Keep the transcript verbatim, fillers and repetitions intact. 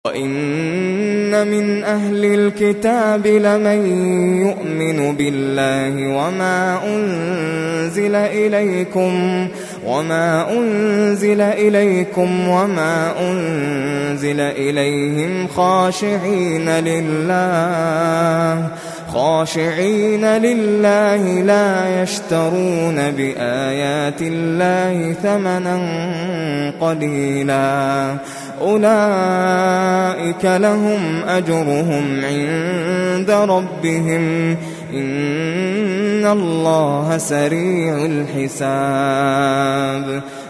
وَإِنَّ مِنْ أَهْلِ الْكِتَابِ لَمَن يُؤْمِنُ بِاللَّهِ وَمَا أُنزِلَ إِلَيْكُمْ وَمَا أُنزِلَ إِلَيْكُمْ وَمَا أُنزِلَ إِلَيْهِمْ خَاشِعِينَ لِلَّهِ خاشعين لله لا يشترون بآيات الله ثمنا قليلا أولئك لهم أجرهم عند ربهم إن الله سريع الحساب